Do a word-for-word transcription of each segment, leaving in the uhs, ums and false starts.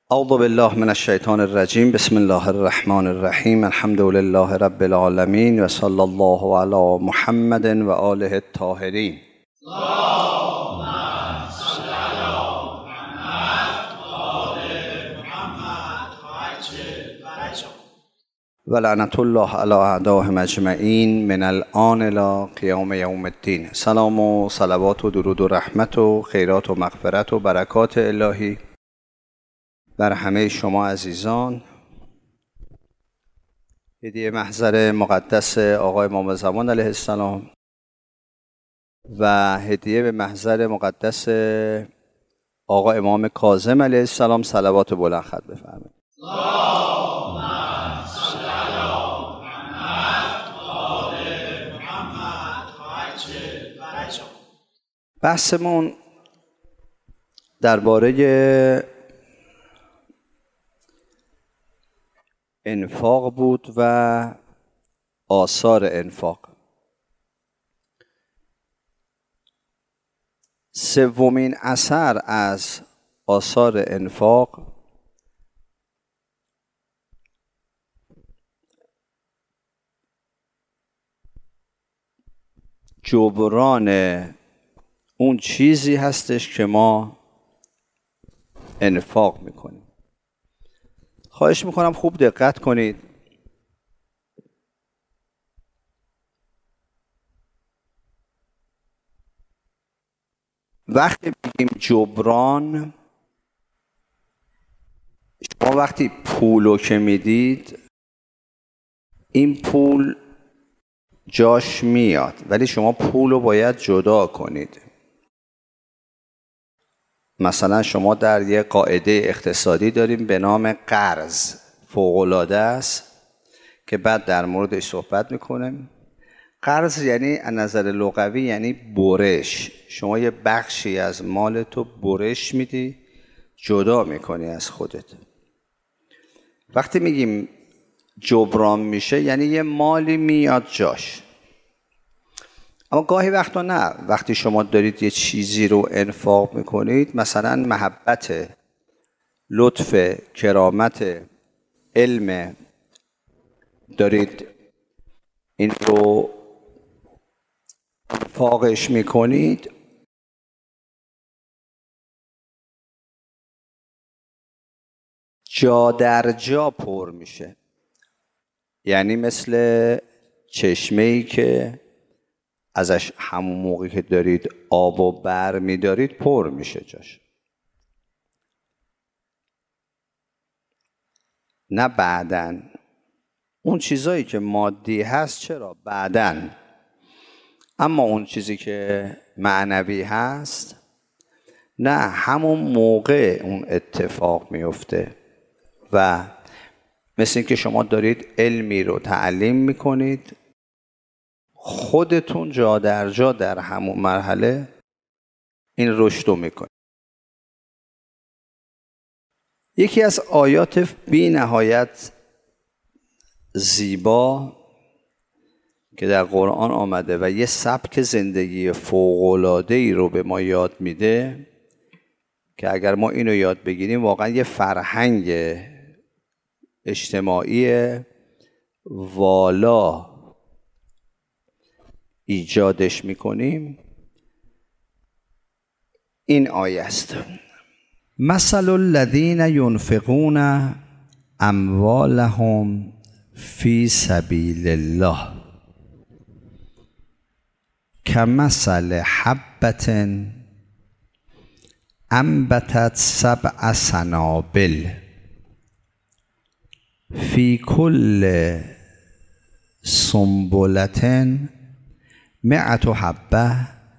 اعوذ بالله من الشیطان الرجیم. بسم الله الرحمن الرحیم. الحمد لله رب العالمین و صلی الله علی محمد و آله الطاهرین. اللهم صل علی محمد و آل محمد و عجل فرجهم. و لعنت الله علی اعدائهم اجمعین من الآن الی قیام یوم الدین. سلام و صلوات و درود و رحمت و خیرات و مغفرت و برکات الهی بر همه شما عزیزان. هدیه محضر مقدس آقای امام زمان علیه السلام و هدیه به محضر مقدس آقا امام کاظم علیه السلام صلوات بلند ختم بفرمایید. اللهم صل علی محمد و آل محمد و عجل فرجهم. بحثمون درباره انفاق بود و آثار انفاق. سومین اثر از آثار انفاق جبران اون چیزی هستش که ما انفاق میکنیم. خواهش میکنم خوب دقت کنید. وقتی بگیم جبران، شما وقتی پولو که میدید این پول جاش میاد، ولی شما پولو باید جدا کنید. مثلا شما در یک قاعده اقتصادی داریم به نام قرض، فوق‌العاده است که بعد در موردش صحبت میکنیم. قرض یعنی از نظر لغوی یعنی برش. شما یه بخشی از مال تو برش میدی، جدا میکنی از خودت. وقتی میگیم جبران میشه یعنی یه مالی میاد جاش. اما گاهی وقتا نه. وقتی شما دارید یه چیزی رو انفاق میکنید، مثلا محبت، لطف، کرامت، علم، دارید این رو انفاقش میکنید، جا در جا پر میشه. یعنی مثل چشمه‌ای که ازش همون موقعی که دارید آب و بر میدارید پر میشه جاش، نه بعدن. اون چیزایی که مادی هست چرا بعدن، اما اون چیزی که معنوی هست نه، همون موقع اون اتفاق میفته. و مثل این که شما دارید علمی رو تعلیم میکنید، خودتون جا در جا در همون مرحله این رشد رو میکنید. یکی از آیات بی نهایت زیبا که در قرآن آمده و یه سبک زندگی فوق‌العاده‌ای رو به ما یاد میده که اگر ما اینو یاد بگیریم واقعا یه فرهنگ اجتماعی والا ایجادش میکنیم. این آیه است: مثل الذین ینفقون اموالهم فی سبیل الله کمثل حبة انبتت سبع سنابل فی کل سنبلة مئة حبة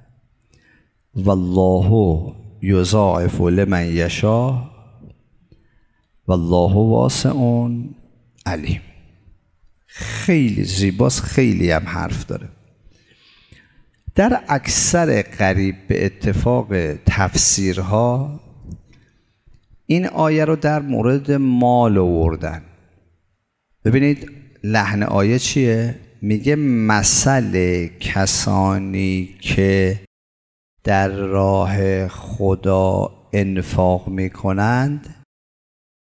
والله یضاعف لمن یشاء والله واسع علیم. خیلی زیباست، خیلی هم حرف داره. در اکثر قریب به اتفاق تفسیرها این آیه رو در مورد مال آوردن. ببینید لحن آیه چیه؟ میگه مثل کسانی که در راه خدا انفاق میکنند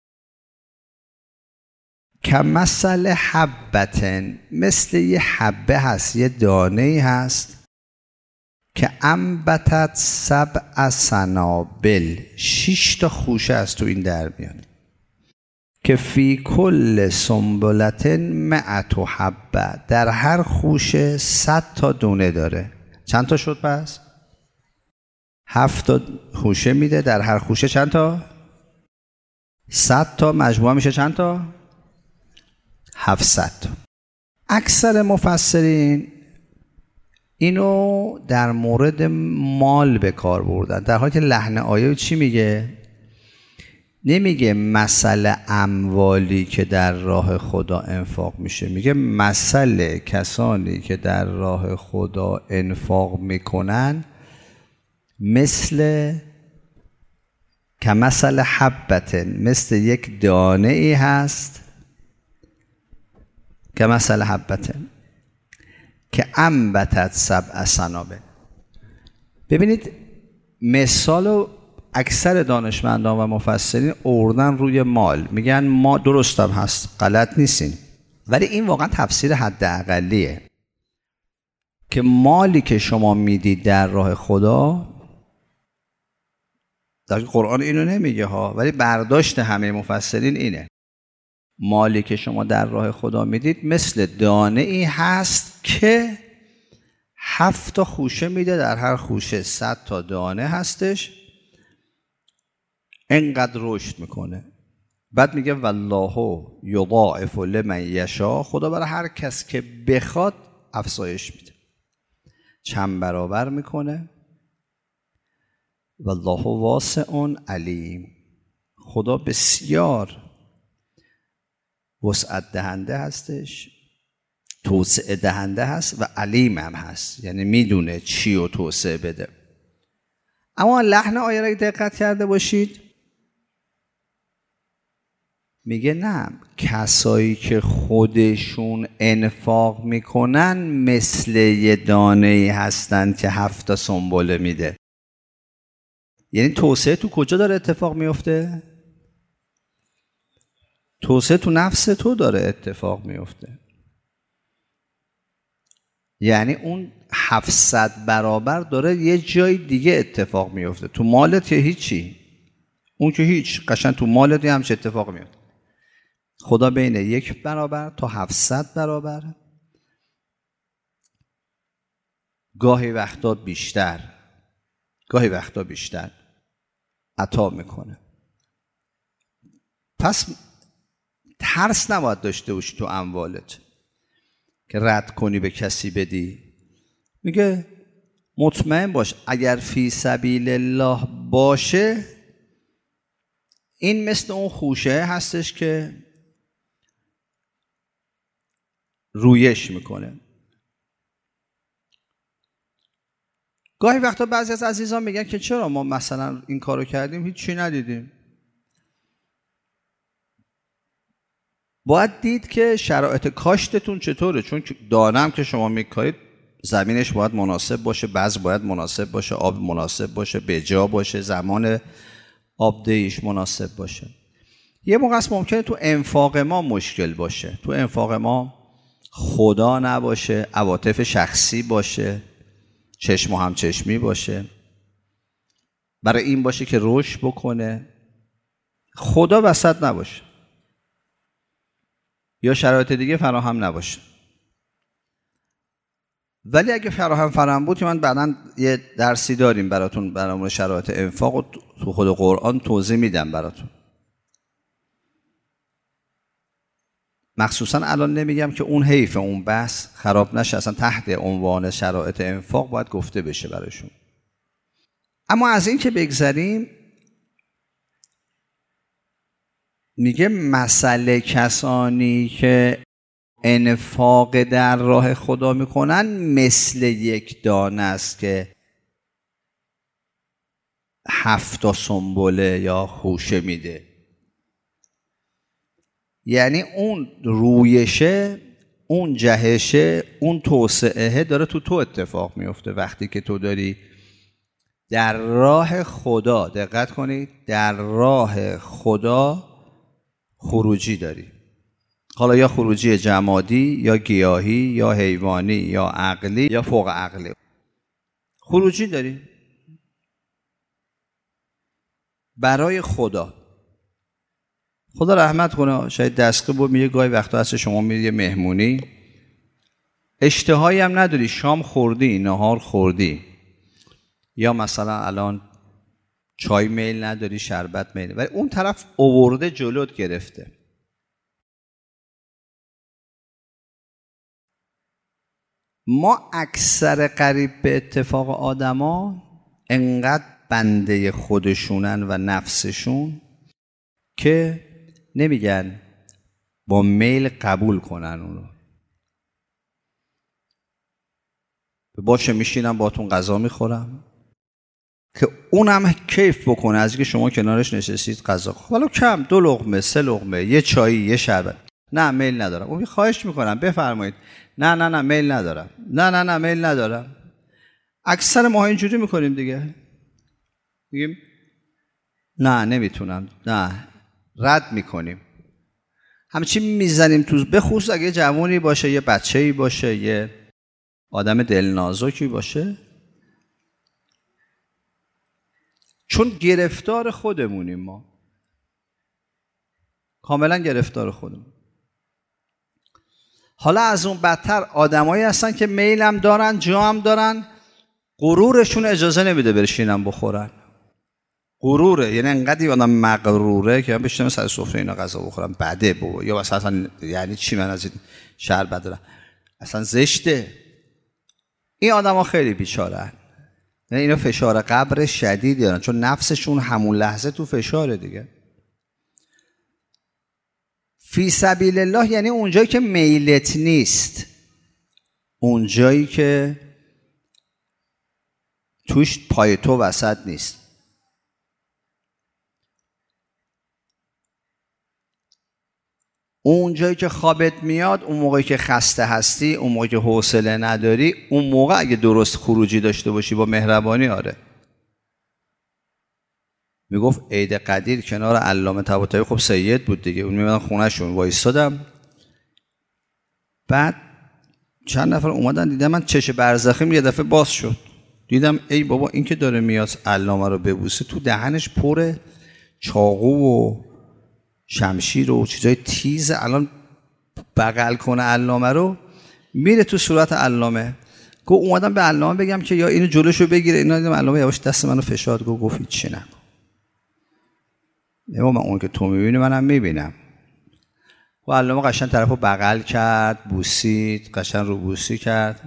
کمثل حبتن، مثل یه حبه هست، یه دانه هست که انبتت سبع سنابل، شش تا خوشه از تو این در میاد که فی کل سنبلت مئت حبه، در هر خوشه صد تا دونه داره. چند تا شد پس؟ هفت تا خوشه میده، در هر خوشه چند تا؟ صد تا، مجموعه میشه چند تا؟ هفتصد تا. اکثر مفسرین اینو در مورد مال به کار بردن، در حالی که لحن آیه چی میگه؟ نمیگه مثل اموالی که در راه خدا انفاق میشه، میگه مثل کسانی که در راه خدا انفاق میکنن مثل کمثل حبتن، مثل یک دانه ای هست، کمثل حبتن که انبتت سبع سنابل. ببینید مثالو اکثر دانشمندان و مفسرین اوردن روی مال، میگن ما درستم هست، غلط نیستین، ولی این واقعا تفسیر حداقلیه که مالی که شما میدید در راه خدا، در قرآن اینو نمیگه ها، ولی برداشت همه مفسرین اینه، مالی که شما در راه خدا میدید مثل دانه ای هست که هفت تا خوشه میده، در هر خوشه صد تا دانه هستش، اینقدر رشد میکنه. بعد میگه والله یضاعف لمن یشاء، خدا برای هر کس که بخواد افزایش میده، چند برابر میکنه. والله واسع علیم، خدا بسیار وسعت دهنده هستش، توسعه دهنده هست و علیم هم هست، یعنی میدونه چی رو توسعه بده. اما لحن آیه را دقت کرده باشید، میگه نه، کسایی که خودشون انفاق میکنن مثل یه دانه‌ای هستن که هفت تا سنبله میده. یعنی توسعه تو کجا داره اتفاق میفته؟ توسعه تو نفس تو داره اتفاق میفته. یعنی اون هفتصد برابر داره یه جای دیگه اتفاق میفته. تو مالت که هیچی، اون که هیچ، قشنگ تو مالت هم چه اتفاق میفته. خدا بین یک برابر تا هفتصد برابر، گاهی وقتا بیشتر گاهی وقتا بیشتر عطا میکنه. پس ترس نباید داشته باشی تو اموالت که رد کنی به کسی بدی. میگه مطمئن باش اگر فی سبیل الله باشه، این مثل اون خوشه هستش که رویش میکنه. گاهی وقتا بعضی از عزیزان میگن که چرا ما مثلا این کارو کردیم هیچ چی ندیدیم. باید دید که شرایط کاشتتون چطوره، چون دانم که شما میکارید زمینش باید مناسب باشه، بذر باید مناسب باشه، آب مناسب باشه، بجا باشه، زمان آبدهیش مناسب باشه. یه موقع است ممکنه تو انفاق ما مشکل باشه، تو انفاق ما خدا نباشه، عواطف شخصی باشه، چشم و همچشمی باشه، برای این باشه که رشد بکنه، خدا وسط نباشه یا شرایط دیگه فراهم نباشه. ولی اگه فراهم فراهم بود که من بعداً یه درسی داریم براتون برامون شرایط انفاق و تو خود قرآن توضیح میدم براتون. مخصوصاً الان نمیگم که اون حیف اون بحث خراب نشه، اصلا تحت عنوان شرایط انفاق باید گفته بشه براشون. اما از این که بگذریم، میگه مثل کسانی که انفاق در راه خدا میکنن مثل یک دانه است که هفت تا سنبله یا خوشه میده. یعنی اون رویشه، اون جهشه، اون توسعه داره تو تو اتفاق میفته. وقتی که تو داری در راه خدا، دقت کنید، در راه خدا خروجی داری، حالا یا خروجی جمادی یا گیاهی یا حیوانی یا عقلی یا فوق عقلی. خروجی داریم برای خدا. خدا رحمت کنه، شاید دستگاه بود میگه گاهی وقتا هست شما میری یه مهمونی اشتهایی هم نداری، شام خوردی، نهار خوردی، یا مثلا الان چای میل نداری، شربت میل، ولی اون طرف آورده جلوت گرفته. ما اکثر قریب به اتفاق آدما انقدر بنده خودشونن و نفسشون که نمیگن با میل قبول کنن اونو. باشه میشینم باتون غذا میخورم که اونم کیف بکنه از اینکه شما کنارش نشستید غذا، حالا کم دو لقمه سه لقمه یه چایی یه شربت. نه میل ندارم. اون خواهش میکنم بفرمایید. نه نه نه میل ندارم. نه نه نه میل ندارم. اکثر ما اینجوری میکنیم دیگه، میگیم نه نمیتونم، نه رد میکنیم، همچین میزنیم تو، بخصوص اگه جوانی باشه، یه بچه‌ای باشه، یه آدم دلنازکی باشه، چون گرفتار خودمونیم. ما کاملا گرفتار خودمون. حالا از اون بدتر آدمایی هستن که میلم دارن، جام دارن، غرورشون اجازه نمیده برشینن بخورن. غروره، یعنی انقدر آدم مغروره که من بشینم سر سفره اینا غذا بخورم بده بابا، یا مثلا یعنی چی من از این شربت دارم، اصلا زشته. این آدما خیلی بیچاره‌ان، یعنی اینا فشار قبر شدید دارن، چون نفسشون همون لحظه تو فشاره دیگه. فی سبیل الله یعنی اونجایی که میلت نیست، اونجایی که توش پای تو وسط نیست. اونجایی که خوابت میاد، اون موقعی که خسته هستی، اون موقعی که حوصله نداری، اون موقع اگه درست خروجی داشته باشی با مهربانی، آره. میگفت عید قدیر کنار علامه طباطبایی، خب سید بود دیگه، اون میمدن خونهشون وایسادم، بعد چند نفر اومدن دیدم من چش برزخیم یه دفعه باز شد، دیدم ای بابا این که داره میاد علامه رو ببوسه، تو دهنش پر چاقو و شمشیر و چیزای تیز، الان بغل کنه علامه رو، میره تو صورت علامه. گفت اومدم به علامه بگم که یا اینو جلوشو بگیره، اینا دیدم علامه یواش دست منو فشار، گفت گفت چی نکن. اما من اون که تو میبینی منم میبینم. و علامه قشنگ طرفو بغل کرد، بوسید، قشنگ رو بوسی کرد.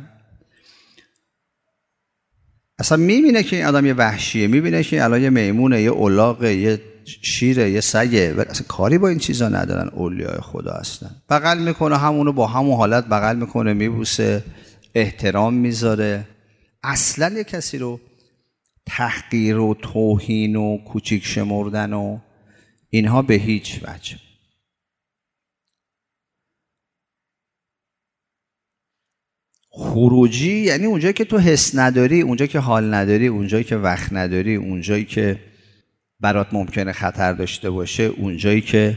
اصلا میبینه که این آدم یه وحشیه، میبینه که الان یه میمونه، یه الاغه، یه شیره، یه سگه، ولی اصلا کاری با این چیزا ندارن، اولیای خدا هستن. بغل میکنه، همونو با همون حالت بغل میکنه، میبوسه، احترام میذاره. اصلا یه کسی رو تحقیر و توهین و کوچیک شمردن و اینها به هیچ وجه. خروجی یعنی اونجایی که تو حس نداری، اونجایی که حال نداری، اونجایی که وقت نداری، اونجایی که برات ممکنه خطر داشته باشه، اونجایی که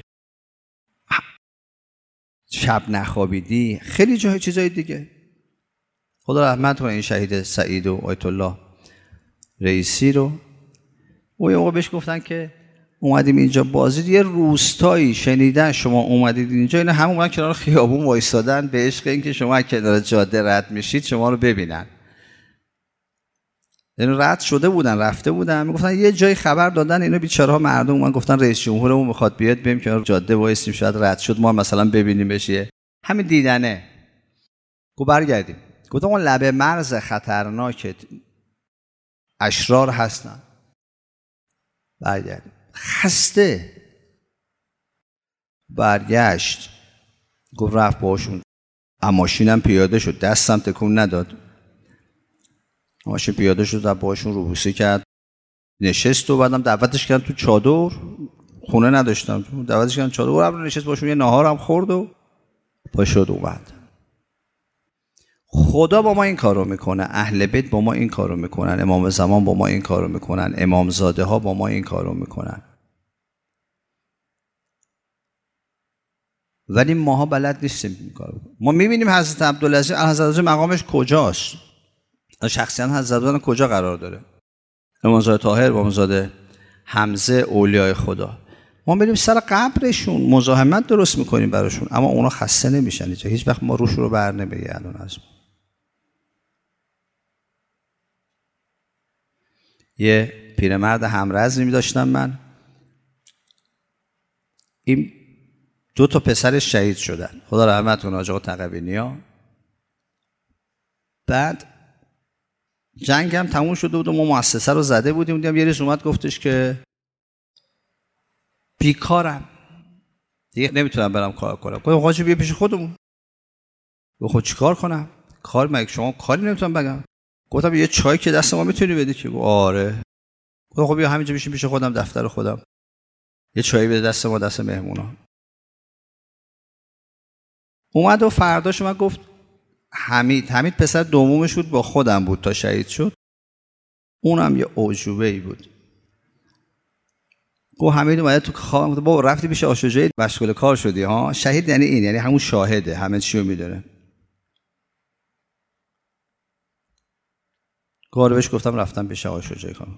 شب نخوابیدی، خیلی جای چیزای دیگه. خدا رحمت کنه این شهید سعید و آیت الله رئیسی رو. او یه موقع بهش گفتن که اومدیم اینجا بازدید، یه روستایی شنیدن شما اومدید اینجا، اینا همون اومدن کنار خیابون وایسادن به عشق این که شما کنار جاده رد میشید شما رو ببینن. یعنی رد شده بودن، رفته بودن، میگفتن یه جای خبر دادن اینا بیچاره‌ها مردم اومدن گفتن رئیس جمهورمون میخواد بیاد، بریم کنار جاده وایسیم، شاید رد شد ما مثلا ببینیم بشه. همین دیدنه. گفت برگردیم. گفتم اون لبه مرز خطرناک اشرار هستن. برگردیم. خسته. برگشت. گفت رفت باشون. ماشینم پیاده شد، دستم تکون نداد. ماشین پیاده شد، باشون روبوسی کرد، نشست و بعدم دعوتش کردن تو چادر، خونه نداشتم، دعوتش کردن چادر، برام نشست باشون، یه ناهارم خورد و پا شد اومد. خدا با ما این کارو میکنه، اهل بیت با ما این کارو میکنن، امام زمان با ما این کارو میکنن، امامزاده ها با ما این کارو میکنن. ولی ماها بلد نیستیم این کارو. ما میبینیم حضرت عبدالعزیز حضرت مقامش کجاست، شخصیت حضرت کجا قرار داره. امامزاده طاهر و امامزاده حمزه اولیای خدا، ما بریم سر قبرشون مزاحمت درست میکنیم براشون، اما اونا خسته نمیشن اینجا، هیچ وقت ما روش رو بر نمیگردن از ما. یه پیرمرد همرزمی داشتم من، این دو تا پسرش شهید شدن، خدا رحمت کنه، حاج آقا تقوی‌نیا. بعد جنگ هم تموم شده بود و ما مؤسسه رو زده بودیم. دیدم یه روز اومد گفتش که بیکارم دیگه نمیتونم برم کار کنم. گفتم آقا بیا پیش خودمون. گفت خود چیکار کنم؟ کار مگه شما کاری نمیتونم بگم؟ گفتم یه چای که دست ما میتونی بدی که؟ گفت آره. گفتم خب بیا همینجا بشین پیش خودم دفتر خودم، یه چای بده دست ما، دست مهمونا. اومد و فرداش من گفت حمید حمید پسر دومش بود، با خودم بود تا شهید شد، اونم یه اعجوبه‌ای بود. گفت حمید اومده تو خوابم. گفت بابا رفتی پیش آشوجه مشغول کار شدی ها؟ شهید یعنی این، یعنی همون شاهده، همه چی رو میدونه. گفت بهش گفتم رفتم پیش آشوجه کار.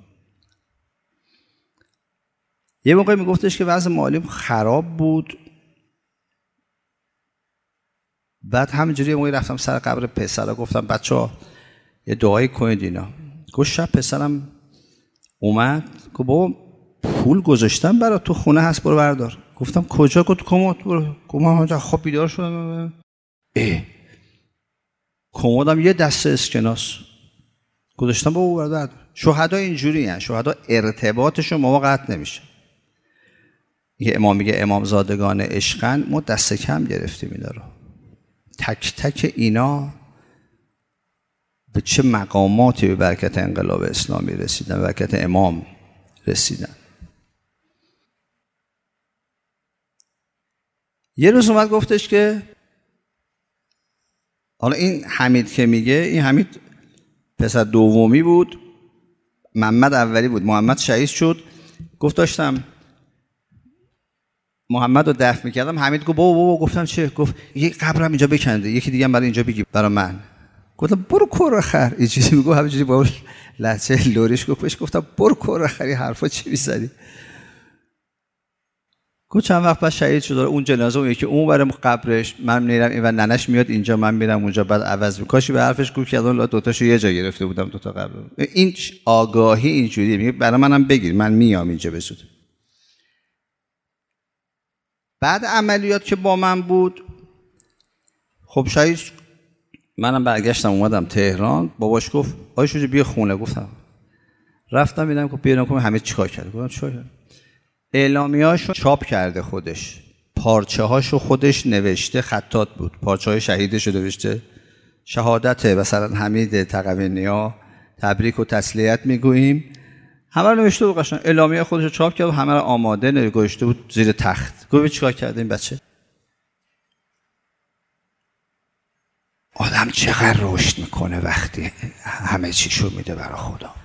یه موقع میگفتش که وضع مالیم خراب بود، بعد همینجوری یه موقعی رفتم سر قبر پسرا، گفتم بچه‌ها یه دعایی کنید اینا. گفت شب پسرم اومد گفت بابا پول گذاشتم برای تو خونه هست برو بردار. گفتم کجا؟ گفت کمد. برو. گفتم من خب بیدار شدم. اه کمدم یه دسته اسکناس گذاشتم بابا بردار. شهدا اینجوری هستن، شهدا ارتباطشون ما قطع نمیشه. یه امام میگه امامزادگان عشقن، ما دست کم گرفتیم اینا رو. تک تک اینا به چه مقاماتی به برکت انقلاب اسلامی رسیدن، به برکت امام رسیدن. یه روز اومد گفتش که حالا این حمید که میگه، این حمید پسر دومی بود، محمد اولی بود، محمد شهید شد. گفت داشتم محمد رو دفن میکردم، حمید گفت بابا بابا. گفتم چه؟ گفت یه قبرم اینجا بکنده، یکی دیگه هم برای اینجا بگی برای من. گفتم برو کور خر. این چیزی میگه همینجوری با لهجه لوریش گفتش. گفتم برو کور خری، حرفا چی میزنی؟ گفت چند وقت بعد شهید شد، اون جنازه اون یکی اون برای قبرش، من میرم این و ننش میاد اینجا، من میرم اونجا، بعد عوض میکاشی به حرفش گفت که اون دو تاشو یه جا گرفته بودم، دو تا قبر. این آگاهی اینجوریه، میگه برای منم بگیر، من میام اینجا بسود. بعد عملیات که با من بود، خب شهید منم برگشتم اومدم تهران. باباش گفت آی شوجی بیا خونه. گفتم رفتم دیدم که بیارم کنم همه چیکار کرد. گفتم چیکار کرد؟ اعلامیه‌اشو چاپ کرده خودش، پارچه هاشو خودش نوشته، خطاط بود، پارچه های شهیدشو نوشته، شهادت مثلا حمید تقوی‌نیا، تبریک و تسلیت میگوییم، همه رو نوشته بود قشنگ. اعلامیه خودشو چاپ کرد و همه رو آماده نگاشته بود زیر تخت. گفت چیکار کرده این بچه؟ آدم چقدر رشد میکنه وقتی همه چیشو میده برای خدا.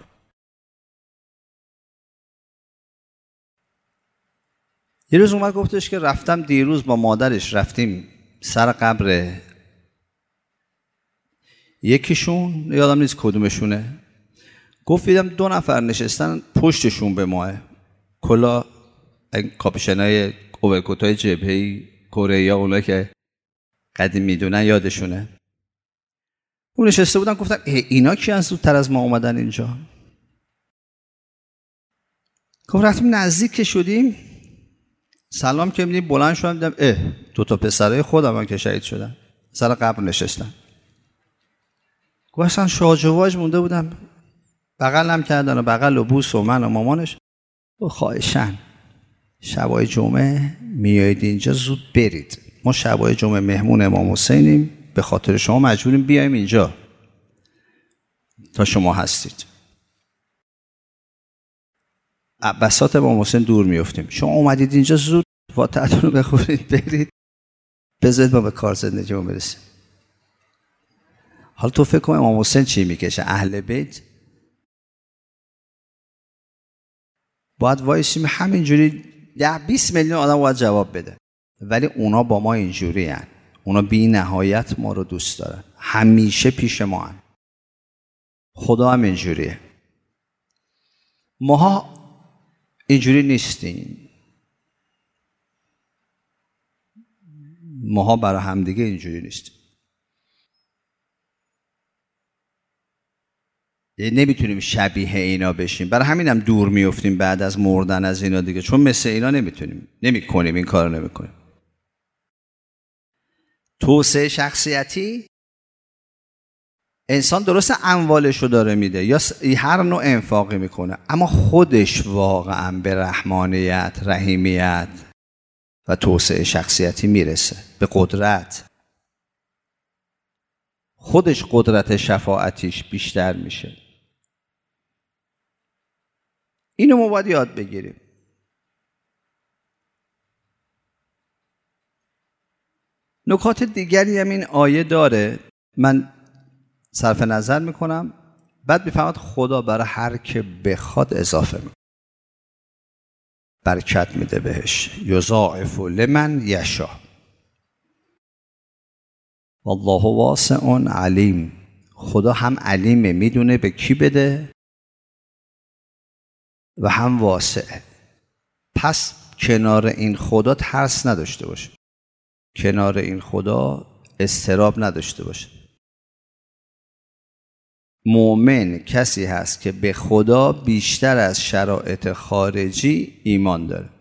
یه روز اومد گفتش که رفتم دیروز با مادرش رفتیم سر قبر یکیشون، یادم نیست کدومشونه. گفت دیدم دو نفر نشستن پشتشون به ماه، کلا کاپشنای اوورکوتای جبهه‌ای کره، اونایی که قدیم میدونن یادشونه. اون نشسته بودن. گفتم اینا کی از زودتر از ما اومدن اینجا؟ گفت رفتیم نزدیک که شدیم سلام که میدیم، بلند شدم دیدم اه دو تا پسرای خودم هم که شهید شدن سر قبر نشستن. گفت اصلا شاجواج مونده بودم، بغلم کردن و بغل و بوس و من و مامانش. و خواهشن شبای جمعه میایید اینجا زود برید، ما شبای جمعه مهمون امام حسینیم، به خاطر شما مجبوریم بیایم اینجا تا شما هستید. بساط امام حسین دور میافتیم، شما اومدید اینجا زود فاتحتون رو بخونید برید، بذارید ما به کار زندگیمون برسیم. حالا تو فکر کن امام حسین چی میکشه؟ اهل بیت باید وایسیم همینجوری ده بیست میلیون آدم باید جواب بده. ولی اونا با ما اینجوری هن. اونا بی نهایت ما رو دوست دارن، همیشه پیش ما هن. خدا هم اینجوریه. ماها اینجوری نیستیم. ماها برای همدیگه اینجوری نیستیم. نمیتونیم شبیه اینا بشیم. برای همینم دور میافتیم بعد از مردن از اینا دیگه، چون مثل اینا نمیتونیم، نمیکنیم، این کارو نمیکنیم. توسعه شخصیتی، انسان درست اموالشو داره میده یا هر نوع انفاقی میکنه، اما خودش واقعا به رحمانیت، رحیمیت و توسعه شخصیتی میرسه، به قدرت. خودش قدرت شفاعتیش بیشتر میشه. اینو ما باید یاد بگیریم. نکات دیگری هم این آیه داره، من صرف نظر میکنم، بعد میفهمد خدا برای هر که بخواد اضافه میکنه، برکت میده بهش. یضاعف لمن یشاء والله واسع علیم. خدا هم علیمه، میدونه به کی بده و هم واسعه. پس کنار این خدا ترس نداشته باشه، کنار این خدا اضطراب نداشته باشه. مؤمن کسی هست که به خدا بیشتر از شرایط خارجی ایمان داره،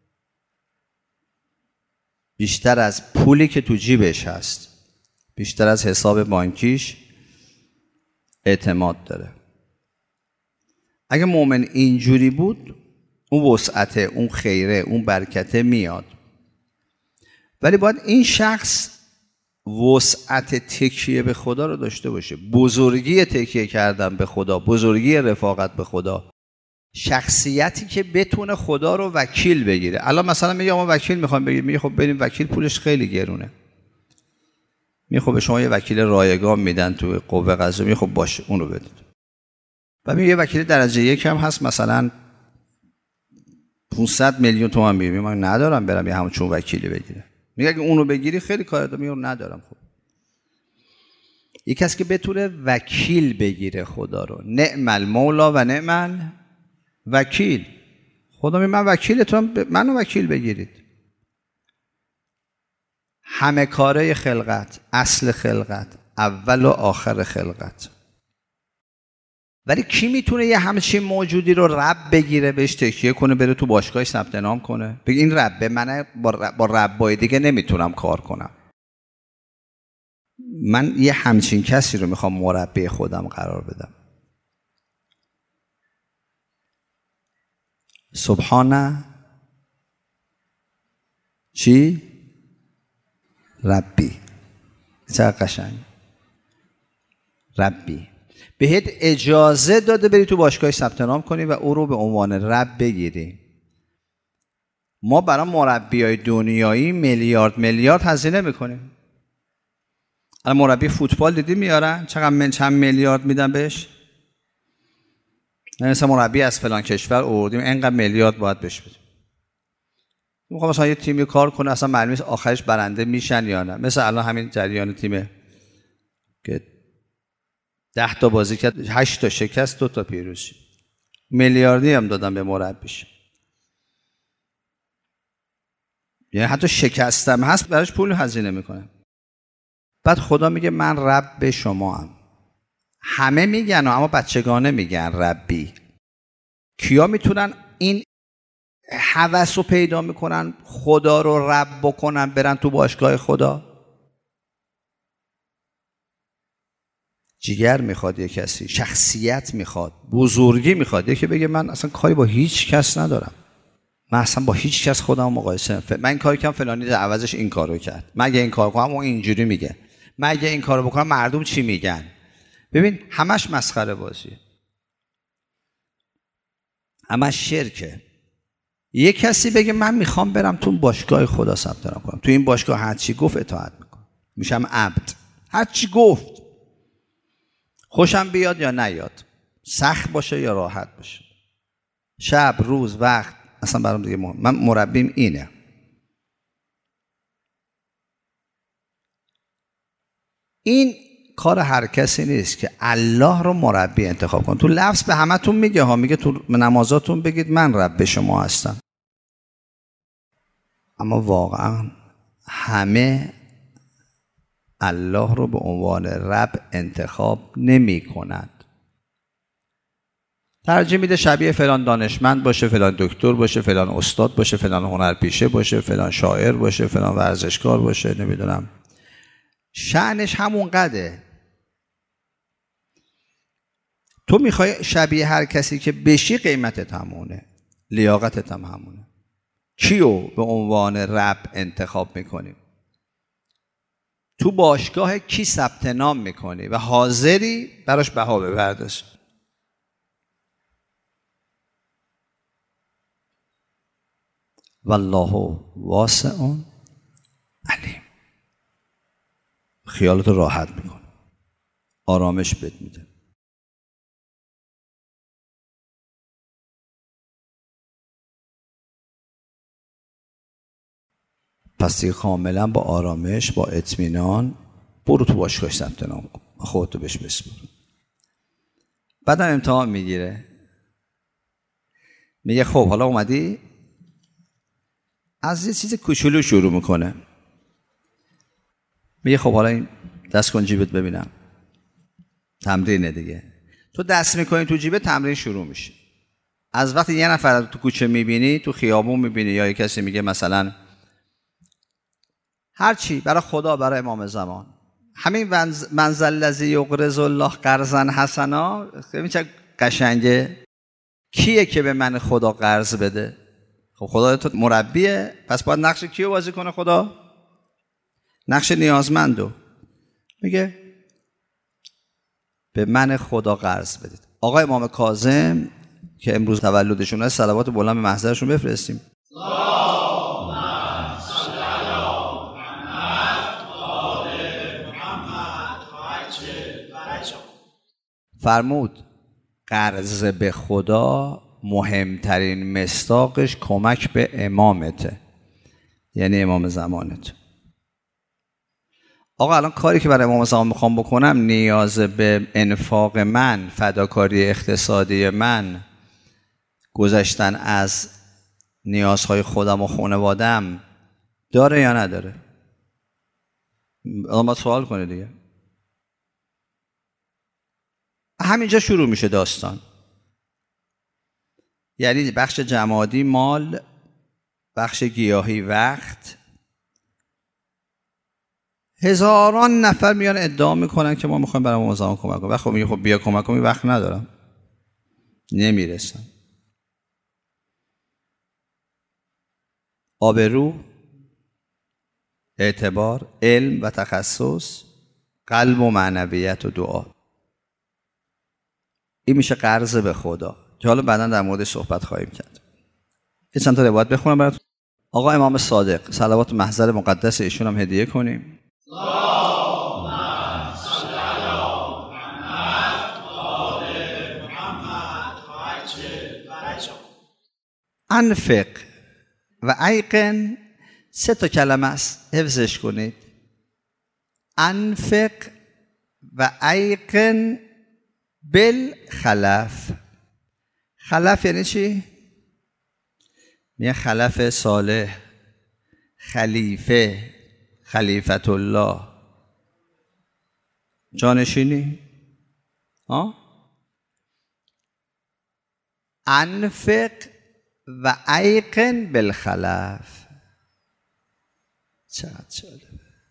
بیشتر از پولی که تو جیبش هست، بیشتر از حساب بانکیش اعتماد داره. اگه مؤمن اینجوری بود، اون وسعته، اون خیره، اون برکته میاد. ولی باید این شخص وسعت تکیه به خدا رو داشته باشه، بزرگی تکیه کردن به خدا، بزرگی رفاقت به خدا، شخصیتی که بتونه خدا رو وکیل بگیره. الان مثلا میگه ما وکیل میخوایم بگیریم، میگه خب بریم وکیل پولش خیلی گرونه، میگه خب به شما یه وکیل رایگان میدن تو قوه قضاییه، میگه خب باشه اون رو بدید. و میگه یه وکیل درجه یک هم هست مثلا پانصد میلیون تومان، میگه من ندارم برم یه همون چون وکیلی بگیره. میگه اگه اونو بگیری خیلی کار داره، میگه ندارم. خب یک کسی که بتونه وکیل بگیره خدا رو، نعم المولا و نعم الوکیل. خدا میگه من وکیلتون، منو وکیل بگیرید. همه کاره خلقت، اصل خلقت، اول و آخر خلقت. ولی کی میتونه یه همچین موجودی رو رب بگیره، بهش تکیه کنه، بره تو باشگاهش ثبت نام کنه، بگه این رب منه، با رب با ربای دیگه نمیتونم کار کنم. من یه همچین کسی رو میخوام مربی خودم قرار بدم. سبحانه چی؟ ربی. چقدر قشنگ. ربی بهت اجازه داده بری تو باشگاه ثبت نام کنی و او رو به عنوان رب بگیری. ما برای مربیای دنیایی میلیارد میلیارد هزینه میکنیم. الان مربی فوتبال دیدی میارن چقدر من چند میلیارد میدن بهش؟ مثلا مربی از فلان کشور آوردیم اینقدر میلیارد باید بهش بدیم. میخوام مثلا یه تیمی کار کنه، اصلا معلومه نیست آخرش برنده میشن یا نه. مثلا الان همین جریان تیم که ده تا بازی کرد، هشت تا شکست، دو تا پیروزی، میلیاردی هم دادن به مربیش. یعنی حتی شکستم هست براش پول هزینه میکنه. بعد خدا میگه من رب شما هم. همه میگن اما بچگانه میگن ربی. کیا میتونن این هوس رو پیدا میکنن خدا رو رب بکنن، برن تو باشگاه خدا؟ جگر میخواد یه کسی، شخصیت میخواد، بزرگی میخواد، یکی بگه من اصلا کاری با هیچ کس ندارم، من اصلا با هیچ کس خودم مقایسه نمی‌کنم، من این کاری کردم فلانی در عوضش این کارو کرد، من اگه این کارو کنم اون اینجوری میگه، من اگه این کارو بکنم مردم چی میگن. ببین همش مسخره بازیه، همش شرکه. یه کسی بگه من میخوام برم تو باشگاه خدا ثبت نام کنم، تو این باشگاه هر چی گفت اطاعت میکنم، میشم عبد، هر چی گفت، خوشم بیاد یا نیاد، سخت باشه یا راحت باشه، شب روز وقت اصلا برام دیگه مهم. من مربیم اینه. این کار هر کسی نیست که الله رو مربی انتخاب کن. تو لفظ به همتون میگه ها، میگه تو نمازاتون بگید من رب شما هستم، اما واقعا همه الله رو به عنوان رب انتخاب نمی کند. ترجیح میده شبیه فلان دانشمند باشه، فلان دکتر باشه، فلان استاد باشه، فلان هنرپیشه باشه، فلان شاعر باشه، فلان ورزشکار باشه، نمیدونم شأنش همون قده. تو میخوای شبیه هر کسی که بشی قیمتت همونه، لیاقتت هم همونه. کیو به عنوان رب انتخاب میکنیم؟ تو باشگاه کی ثبت نام میکنی و حاضری براش بها بپردازی؟ والله واسع علیم. خیالت راحت میکنه، آرامش بهت میده. پس دیگه کاملا با آرامش، با اطمینان برو تو باشگاه ثبت نام کن، خودتو بهش بسپار. بعدم امتحان میگیره، میگه خب حالا اومدی، از یه چیز کوچولو شروع میکنه، میگه خب حالا این دست کن جیبت ببینم. تمرینه دیگه. تو دست میکنی تو جیبت، تمرین شروع میشه. از وقتی یه نفر تو کوچه میبینی، تو خیابون میبینی، یا یه کسی میگه مثلا هر چی برای خدا، برای امام زمان، همین منزل الذی یقرض الله قرضا حسنا، ببین چه قشنگه. کیه که به من خدا قرض بده؟ خب خدا تو مربیه، پس باید نقش کیو بازی کنه خدا؟ نقش نیازمندو. میگه به من خدا قرض بدید. آقا امام کاظم که امروز تولدشونه، صلوات بلند به محضرشون بفرستیم. فرمود قرض به خدا مهمترین مصداقش کمک به امامته، یعنی امام زمانت. آقا الان کاری که برای امام زمان میخوام بکنم، نیاز به انفاق من، فداکاری اقتصادی من، گذشتن از نیازهای خودم و خانوادم داره یا نداره؟ الان باید سوال کنه دیگه. همینجا شروع میشه داستان. یعنی بخش جمادی مال، بخش گیاهی وقت. هزاران نفر میان ادعا میکنن که ما میخوایم برای امام زمان کمک کنیم. وقت میگه خب بیا کمک کنیم، وقت ندارم، نمیرسم. آبرو، اعتبار، علم و تخصص، قلب و معنویت و دعا، این میشه قرض به خدا که حالا بعدا در مورد صحبت خواهیم کرد. یه چند تا روایت بخونم براتون. آقا امام صادق، صلوات محضر مقدس ایشون هم هدیه کنیم. انفق و ایقن، سه تا کلمه است، حفظش کنید. انفق و ایقن بالخلف. خلف یعنی چی؟ میگه خلف صالح، خلیفه، خلیفت الله، جانشینی. ها؟ انفق و ایقن بالخلف. چقدر جالبه.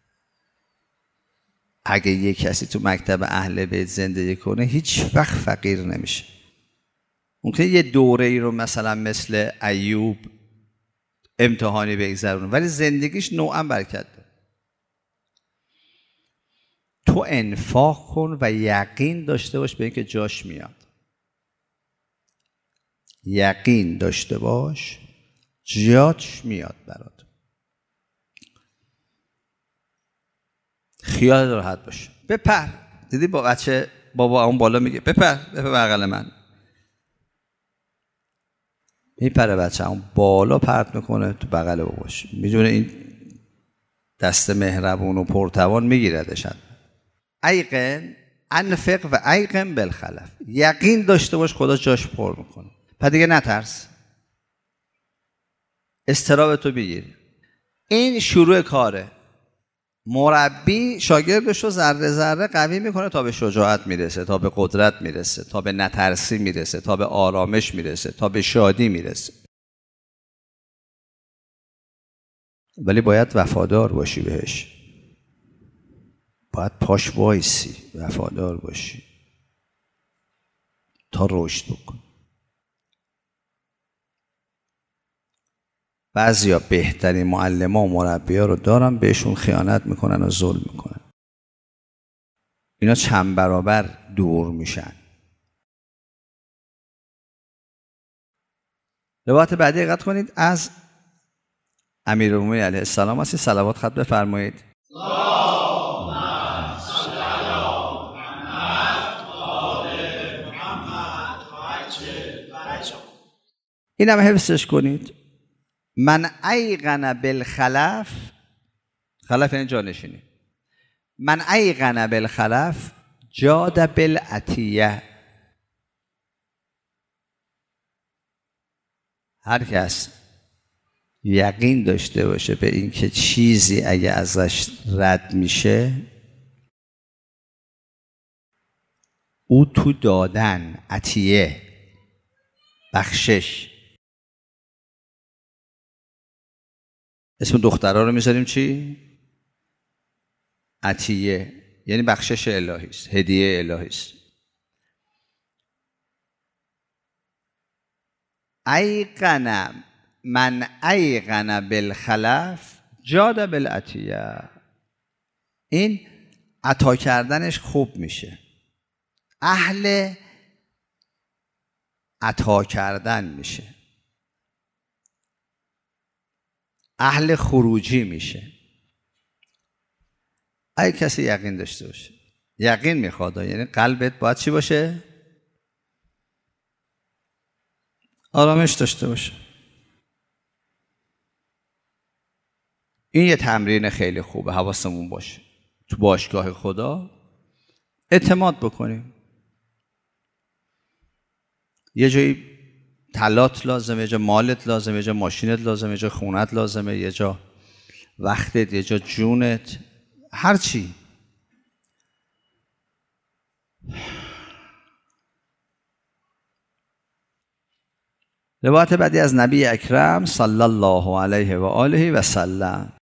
اگه یک کسی تو مکتب اهل بیت زندگی کنه هیچ وقت فقیر نمیشه. ممکنه یه دوره ای رو مثلا مثل ایوب امتحانی بگذرونه، ولی زندگیش نوعا برکت داره. تو انفاق کن و یقین داشته باش به اینکه جاش میاد. یقین داشته باش جاش میاد برات. خیال راحت باشه. بپر. دیدی با بچه بابا اون بالا میگه بپر، بپر بغل من. میپره بچه اون بالا پرت میکنه تو بغل باباش. میدونه این دست مهربون و پرتوان میگیردش. ایقن انفق و ایقن بالخلف، یقین داشته باش خدا جاش پر میکنه. پس دیگه نترس، اضطراب تو بگیر. این شروع کاره. مربی شاگردش رو ذره ذره قوی میکنه تا به شجاعت میرسه، تا به قدرت میرسه، تا به نترسی میرسه، تا به آرامش میرسه، تا به شادی میرسه. ولی باید وفادار باشی بهش، باید پاش وایسی، وفادار باشی تا رشد بکن. بعضیا بهترین معلم‌ها و مربی‌ها رو دارن، بهشون خیانت میکنن و ظلم میکنن. اینا چند برابر دور میشن. روایت بعدی دقت کنید، از امیرالمومنین علیه السلام هستی، صلوات خط بفرمایید. اللهم صل علی محمد و آل محمد و عجل فرجهم. این هم حفظش کنید. من ایقن بالخلف، خلف یعنی جانشینی. من ایقن بالخلف جاد بالعطیه. هر کس یقین داشته باشه به این که چیزی اگه ازش رد میشه، او تو دادن، عطیه، بخشش. اسم دخترها رو میذاریم چی؟ عطیه، یعنی بخشش الهی است، هدیه الهی است. ایقن، من ایقن بالخلف جاد بالعطیه. این عطا کردنش خوب میشه، اهل عطا کردن میشه، اهل خروجی میشه. اگه کسی یقین داشته باشه، یقین میخواد، یعنی قلبت باید چی باشه؟ آرامش داشته باشه. این یه تمرین خیلی خوبه، حواسمون باشه تو باشگاه خدا اعتماد بکنیم. یه جایی طلات لازمه، یه جا مالت لازمه، یه جا ماشینت لازمه، یه جا خونت لازمه، یه جا وقتت، یه جا جونت، هر چی. روایت بعدی از نبی اکرم صلی الله علیه و آله و سلم.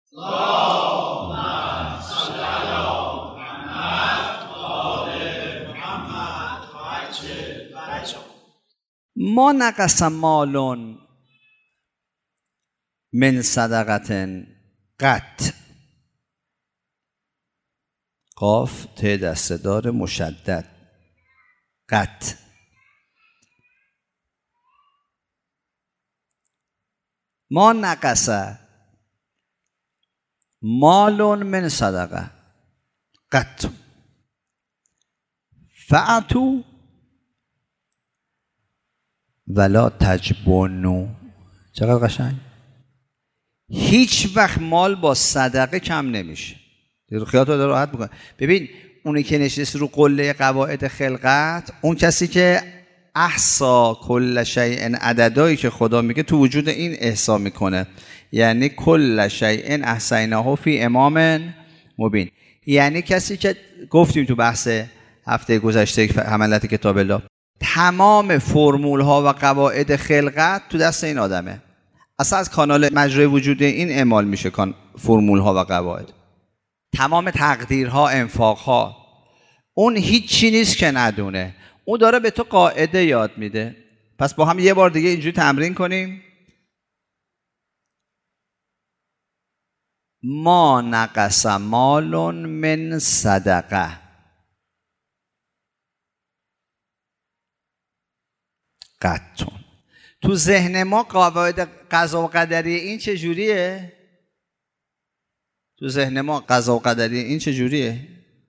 اللهم صل علی محمد و آل محمد و عجل فرجهم. ما نقص مال من صدقة قط. قاف ت دسته‌دار مشدد، قط. ما نقص مال من صدقه قط فأتوا ولا تجبنوا. چقدر قشنگ. هیچ وقت مال با صدقه کم نمیشه. خیالت رو راحت بکن. ببین اونی که نشست رو قله قواعد خلقت، اون کسی که احصا کل شیء عددایی که خدا میگه تو وجود این احصا میکنه، یعنی کل شیء احصیناه فی امام مبین. یعنی کسی که گفتیم تو بحث هفته گذشته حملت کتاب الله، تمام فرمول ها و قواعد خلقت تو دست این آدمه. اصلا از کانال مجرای وجود این اعمال میشه کان فرمول ها و قواعد، تمام تقدیرها، انفاقها. اون هیچی نیست که ندونه، اون داره به تو قاعده یاد میده. پس با هم یه بار دیگه اینجوری تمرین کنیم. ما نقص مال من صدقه قطون. تو ذهن ما قواعد قضا و قدری این چه جوریه؟ تو ذهن ما قضا و قدری این چه جوریه؟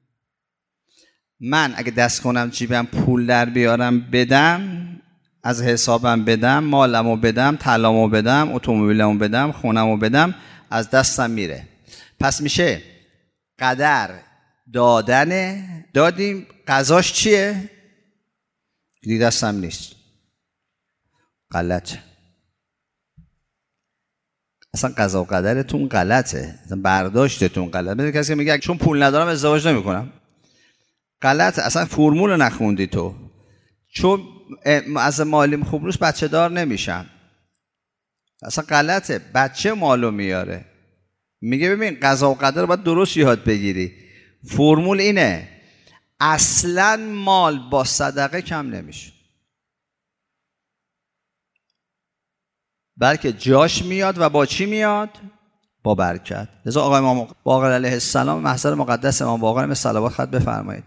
من اگه دست کنم جیبم پول در بیارم بدم، از حسابم بدم، مالمو بدم، طلامو بدم، اتومبیلمو بدم، خونمو بدم، از دستم میره. پس میشه قدر دادنه، دادیم، قضاش چیه؟ دیگه دستم نیست. غلطه. اصلا قضا و قدرتون غلطه، اصلا برداشتتون غلطه. مثل کسی که میگه چون پول ندارم ازدواج نمیکنم. غلطه، اصلا فرمول نخوندی تو. چون از مالیم خوب روز بچه دار نمیشم. اصلا غلطه. بچه مالو میاره. میگه ببین قضا و قدر رو باید درست یاد بگیری. فرمول اینه، اصلا مال با صدقه کم نمیشه، بلکه جاش میاد و با چی میاد؟ با برکت. لذا آقای امام باقر علیه السلام محضر مقدس امام باقر به صلوات خط بفرمایید.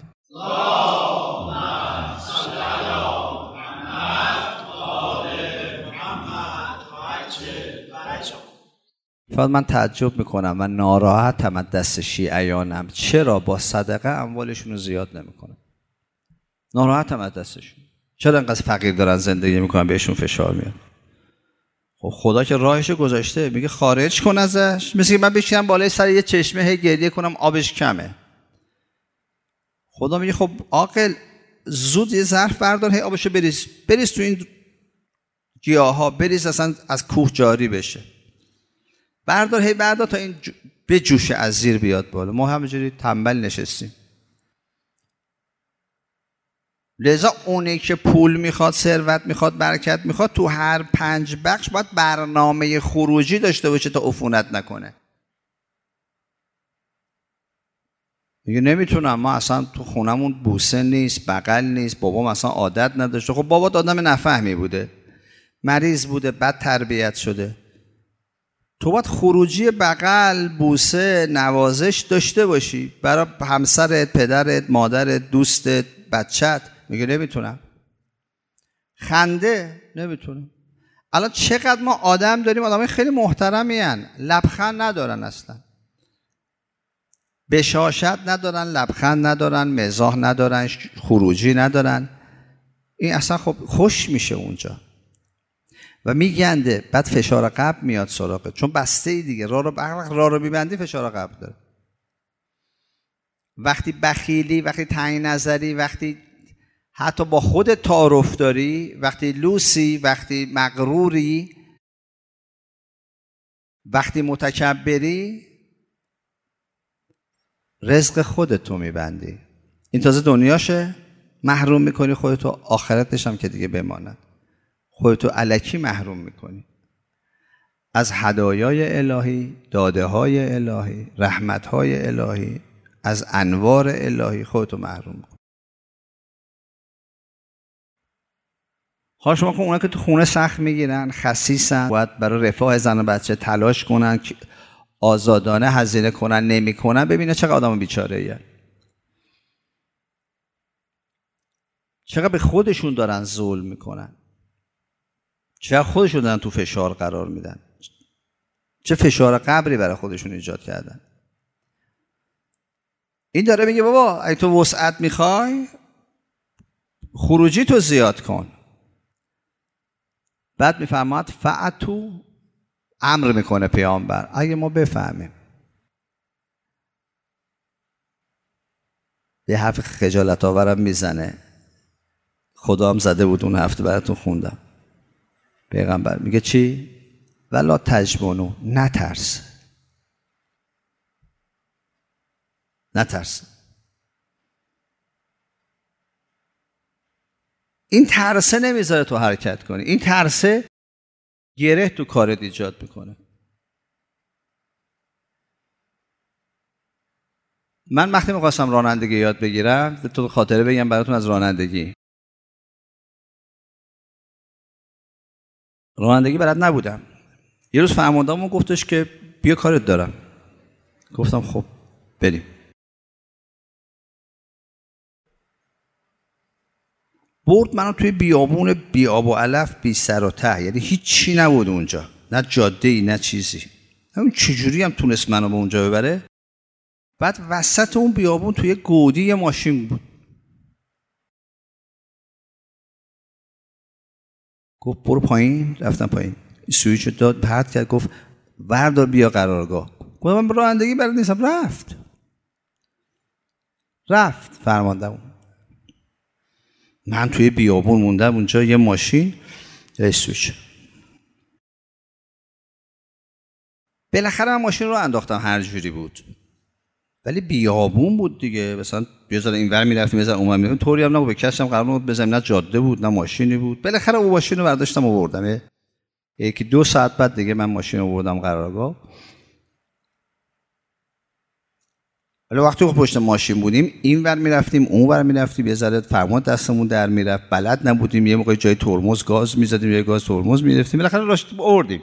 فقط من تعجب میکنم و ناراحتم از دست شیعیانم چرا با صدقه اموالشون رو زیاد نمیکنم. ناراحتم از دستشون. چرا انقدر فقیر دارن زندگی میکنن بهشون فشار میاد؟ خب خدا که راهشو گذاشته، میگه خارج کن ازش. مثل که من بشینم بالای سر یه چشمه هی گریه کنم آبش کمه. خدا میگه خب عاقل زود یه ظرف بردار هی آبشو بریز، بریز تو این گیاها، بریز اصلا از کوه جاری بشه. بردار هی بردار تا این به جوش از زیر بیاد بالا. ما همینجوری تنبل نشستیم. لذا اونی که پول میخواد، ثروت میخواد، برکت میخواد، تو هر پنج بخش باید برنامه خروجی داشته باشه تا عفونت نکنه. میگه نمیتونم، ما اصلا تو خونمون بوسه نیست، بغل نیست، بابام اصلا عادت نداشته. خب بابات آدم نفهمی بوده، مریض بوده، بد تربیت شده. تو باید خروجی بغل، بوسه، نوازش داشته باشی برای همسرت، پدرت، مادرت، دوستت، بچت. میگه نمیتونم. خنده نمیتونم. الان چقدر ما آدم داریم، آدمای خیلی محترمی هن، لبخند ندارن، اصلا بشاشت ندارن، لبخند ندارن، مزاح ندارن، خروجی ندارن. این اصلا خب خوش میشه اونجا و میگنده. بعد فشار قلب میاد سراغه، چون بسته ای دیگه. راه رو راه رو میبندی فشار قلب داره. وقتی بخیلی، وقتی تنگ نظری، وقتی حتی با خودت تعارف داری، وقتی لوسی، وقتی مغروری، وقتی متکبری، رزق خودتو میبندی. این تازه دنیاشه محروم میکنی خودتو، آخرتش هم که دیگه بماند خودتو الکی محروم میکنی از هدایای الهی، داده های الهی، رحمت های الهی، از انوار الهی خودتو محروم میکنی. حالا شما که اونا که تو خونه سخت میگیرن، خسیسن، باید برای رفاه زن و بچه تلاش کنن، آزادانه هزینه کنن، نمی کنن. ببینه چقدر آدم بیچاره ایه، چقدر به خودشون دارن ظلم میکنن، چقدر خودشون دارن تو فشار قرار میدن، چه فشار قبری برای خودشون ایجاد کردن. این داره میگه بابا اگه تو وسعت میخوای خروجی تو زیاد کن. بعد میفهمد فعتو، امر میکنه پیامبر. اگه ما بفهمیم، یه حرف خجالت آورم میزنه، خدا هم زده بود اون هفته براتون خوندم. پیغمبر میگه چی؟ ولا تجبنو، نترس، نترس. این ترسه نمیذاره تو حرکت کنی. این ترسه گره تو کارت ایجاد میکنه. من وقتی میخواستم رانندگی یاد بگیرم، تو خاطره بگم براتون از رانندگی. رانندگی بلد نبودم. یه روز فرماندهمون گفتش که بیا کارت دارم. گفتم خب بریم. برد منو توی بیابون بی آب و علف، بی سر و ته، یعنی هیچ چی نبود اونجا، نه جاده‌ای نه چیزی. اون چجوری هم تونست منو به اونجا ببره؟ بعد وسط اون بیابون توی گودی یه ماشین بود. گفت برو پایین. رفتم پایین، سویچو داد، پرت کرد، گفت وردار بیا قرارگاه. گفتم من رانندگی بلد نیستم. رفت. رفت فرماندهمون. من توی بیابون موندم اونجا، یه ماشین سویچ. بالاخره من ماشین رو انداختم، هر جوری بود ولی بیابون بود دیگه، مثلا یه ذره اینور میرفتیم یه ذره اونور میرفتیم، طوری هم نبود به کشم قرار نبود بزنیم، نه جاده بود نه ماشینی بود. بالاخره اون ماشین رو برداشتم آوردم. یکی دو ساعت بعد دیگه من ماشین رو آوردم قرارگاه. ولی وقتی که پشت ماشین بودیم اینور میرفتیم اونور میرفتیم، یه ذره فرمان دستمون در میرفت، بلد نبودیم، یه موقع جای ترمز گاز میزدیم، یه گاز ترمز میرفتیم، بالاخره راش آوردیم.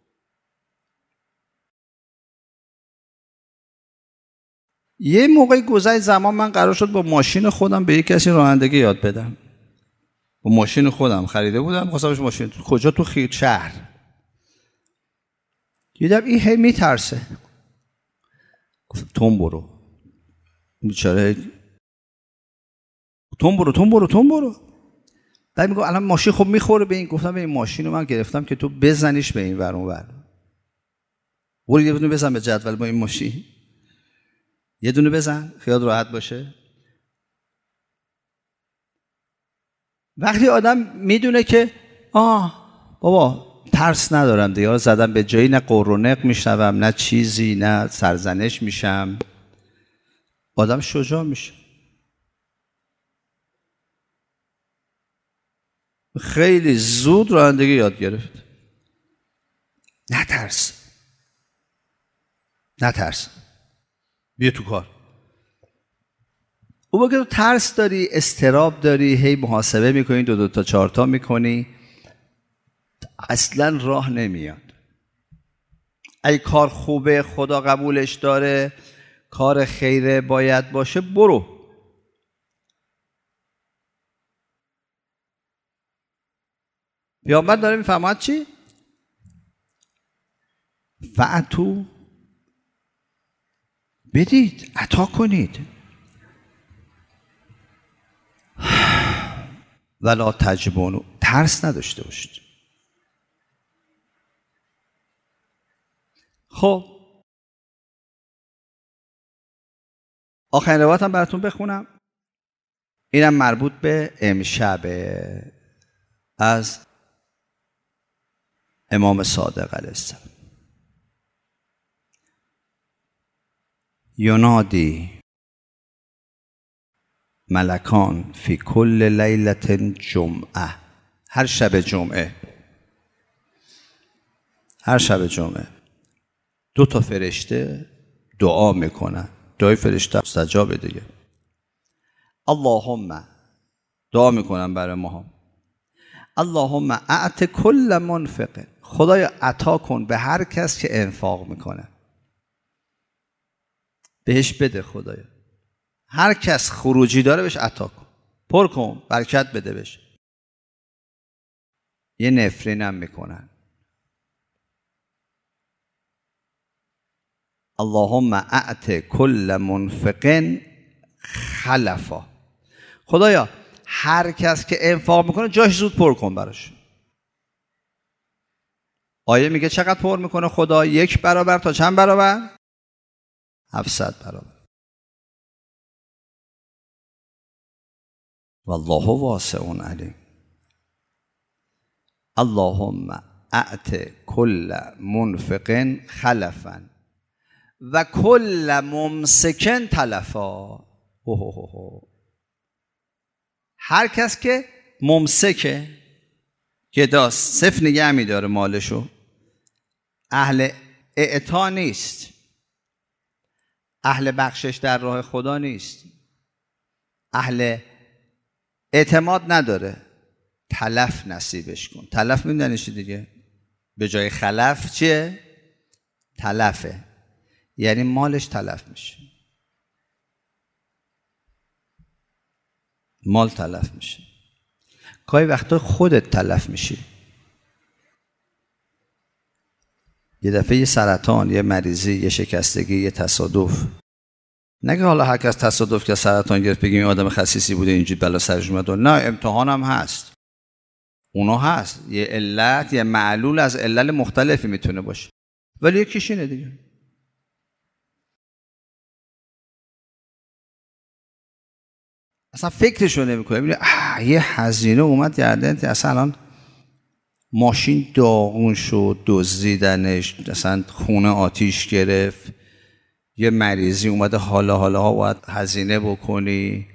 یه موقعی گذشت زمان من قرار شد با ماشین خودم به یک کسی رانندگی یاد بدم. با ماشین خودم خریده بودم، خواستمش ماشین کجا تو خیلی شهر. دیدم این هی میترسه. گفتم تون برو. بیچاره تون برو تون برو تون برو. بعد میگه الان ماشین خب میخوره به این. گفتم به این ماشین رو من گرفتم که تو بزنیش به این ور اون ور. برو یه دونه بزن به جدول با این ماشین. یه دونه بزن خیال راحت باشه. وقتی آدم میدونه که آه بابا ترس ندارم دیگه، زدم به جایی، نه قر و نق میشنوم نه چیزی، نه سرزنش میشم، آدم شجاع میشه. خیلی زود رانندگی یاد گرفت. نترس نترس بیا تو کار. او بگه تو ترس داری، استراب داری، هی محاسبه میکنی، دو دو تا چهار تا میکنی، اصلا راه نمیاد. ای کار خوبه خدا قبولش داره، کار خیره باید باشه، برو. پیامبر داره میفهمد چی؟ فعتو بدید، عطا کنید، ولا تجبنوا، ترس نداشته باشید. خب آخرین روایت هم براتون بخونم، اینم مربوط به امشبه، از امام صادق علیه السلام. ینادی ملکان فی کل لیلت جمعه، هر شب جمعه، هر شب جمعه دو تا فرشته دعا میکنن. دعای فرشته مستجابه دیگه. اللهم، دعا میکنن برای ما، اللهم اعط کل منفق، خدایا عطا کن به هر کس که انفاق میکنه، بهش بده خدایا. هر کس خروجی داره بهش عطا کن، پر کن، برکت بده بهش. یه نفرین هم میکنن. اللهم اعط کل منفق خلفا، خدایا هر کس که انفاق میکنه جاش زود پر کن براش. آیه میگه چقدر پر میکنه خدا؟ یک برابر تا چند برابر؟ هفتصد برابر. والله واسع علیم. اللهم اعط کل منفق خلفا و کل ممسک تلفا. هر کس که ممسکه، که داست صفر نگه میداره مالشو، اهل اعطا نیست، اهل بخشش در راه خدا نیست، اهل اعتماد نداره، تلف نصیبش کن. تلف میدونی چی دیگه؟ به جای خلف چیه؟ تلفه، یعنی مالش تلف میشه، مال تلف میشه. گاهی وقتا خودت تلف میشی. یه دفعه یه سرطان، یه مریضی، یه شکستگی، یه تصادف، نگه حالا هر کس تصادف که سرطان گرفت بگیم این آدم خسیسی بوده اینجوری بلا سرش اومد. نه، امتحان هم هست، اونا هست، یه علت، یه معلول از علل مختلفی میتونه باشه، ولی یکیش اینه دیگه. اصلا فکرشو نمیکنه. میبینی یه هزینه اومد گردن، اصلا الان ماشین داغون شد، دزدیدنش، اصلا خونه آتیش گرفت، یه مریضی اومده، حالا حالا ها باید هزینه بکنی.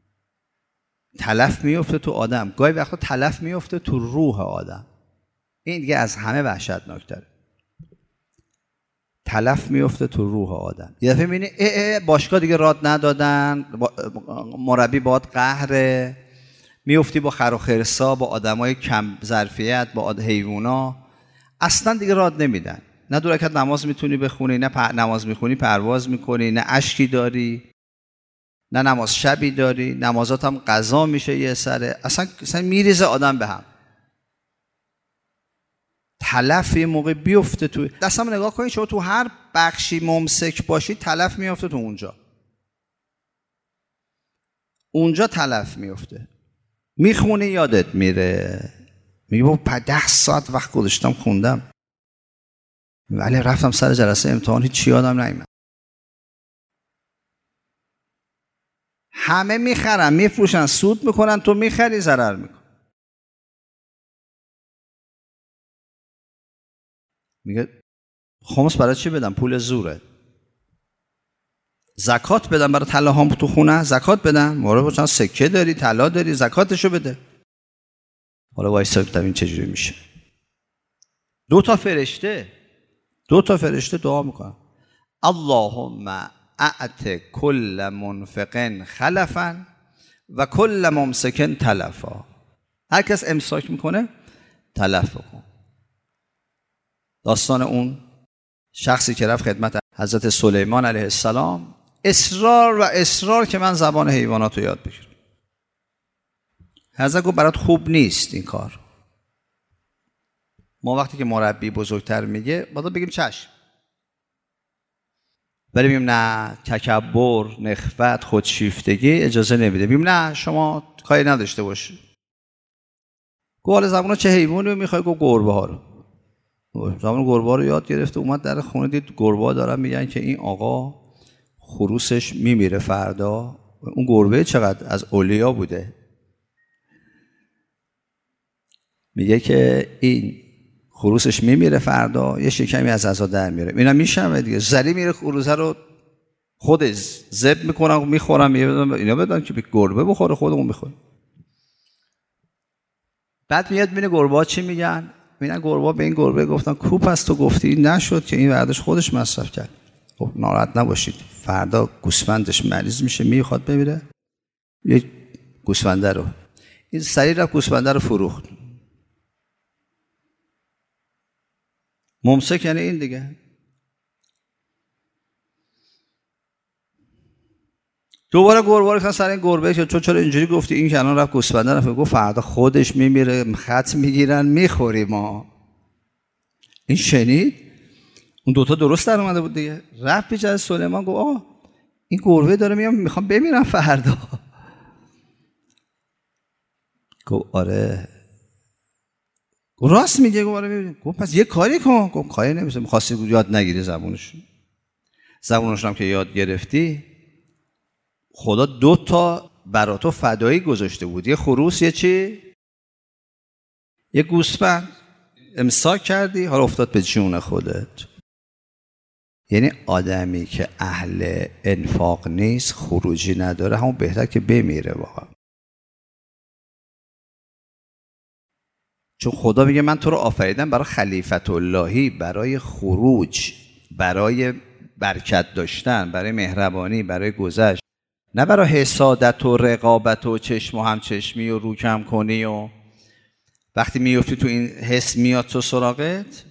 تلف میفته تو آدم، گاهی وقتا تلف میفته تو روح آدم. این دیگه از همه وحشتناکتره. تلف میفته تو روح آدم. یه دفعه میبینی اه اه باشگاه دیگه راد ندادن، مربی باید قهره، میفتی با خر و خرسا، با آدمای کم ظرفیت، با حیوونا، اصلا دیگه راد نمیدن. نه دو رکعت نماز میتونی بخونی، نه پر... نماز میخونی پرواز میکنی، نه اشکی داری، نه نماز شبی داری، نمازات هم قضا میشه یه سره، اصلا اصلا میریزه آدم به هم. تلف یه موقع بیفته تو دستم. نگاه کنید شما تو هر بخشی ممسک باشید تلف میفته تو اونجا. اونجا تلف میفته. میخونی یادت میره، میگه بابا ده ساعت وقت گذاشتم خوندم، ولی رفتم سر جلسه امتحان هیچ چی یادم نمیاد. همه میخرن، میفروشن، سود میکنن، تو میخری ضرر میکنی. میگه خمس برای چی بدم؟ پول زوره. زکات بدم برای طلاهام تو خونه؟ زکات بدم؟ مورا بچن سکه داری، طلا داری، زکاتشو بده. حالا وایسا ببینم این چجوری میشه. دو تا فرشته دو تا فرشته دعا میکنن، اللهم اعط کل منفق خلفا و کل ممسک تلفا. هر کس امساک میکنه تلف بکن. داستان اون شخصی که رفت خدمت حضرت سلیمان علیه السلام، اصرار و اصرار که من زبان حیوانات رو یاد بگیرم. حضرت گفت برات خوب نیست این کار. ما وقتی که مربی بزرگتر میگه باید بگیم چشم، ولی میگیم نه، تکبر، نخوت، خودشیفتگی اجازه نمیده. میگیم نه شما کاری نداشته باشی. گوال زبونا چه حیوانی رو میخوای؟ گفت گربه ها رو. زبون گربه ها رو یاد گرفته، اومد در خونه دید گربه ها دارن میگن که این آقا خروسش میمیره فردا. اون گربه چقدر از اولیا بوده، میگه که این خروسش میمیره فردا، یه شکمی از عزا در میره. اینا میشنوه دیگه، زری میره خروسه رو خود ذبح میکنن میخورن. میگه اینا بدن که به گربه بخوره، خودمون میخوریم. بعد میاد ببینه گربه ها چی میگن. میگن گربه ها به این گربه گفتن کوپ است تو گفتی نشد که این بعدش خودش مصرف کرد. خب ناراحت نباشید، فردا گوسفندش مریض میشه میخواد بمیره، یه گوسفنده رو این سریع رفت گوسفنده رو فروخت. ممسک یعنی این دیگه. دوباره گربه رو سر این گربه که تو چرا اینجوری گفتی؟ این که الان رفت گوسفنده رفت گفت فردا خودش میمیره، خط میگیرن میخوریم ما. این شنید، اون دوتا درست در اومده بود دیگه. رفت پیش از سلیمان گفت آه این گربه داره میام میخوام بمیرم فردا. گفت آره راست میگه. گفت آره میبینیم. گفت پس یه کاری کن. گفت کاری نمیشه، میخواستی یاد نگیری زبونش. زبونش هم که یاد گرفتی، خدا دو تا برا تو فدایی گذاشته بود، یه خروس، یه چی؟ یه گوسفند. امساک کردی، حالا افتاد به جون خودت. یعنی آدمی که اهل انفاق نیست، خروجی نداره، همون بهتر که بمیره واقعا. چون خدا میگه من تو رو آفریدم برای خلیفت اللهی، برای خروج، برای برکت داشتن، برای مهربانی، برای گذشت، نه برای حسادت و رقابت و چشم و همچشمی و رو کم کنی. و وقتی میفتی تو این حس میاد تو سراغت،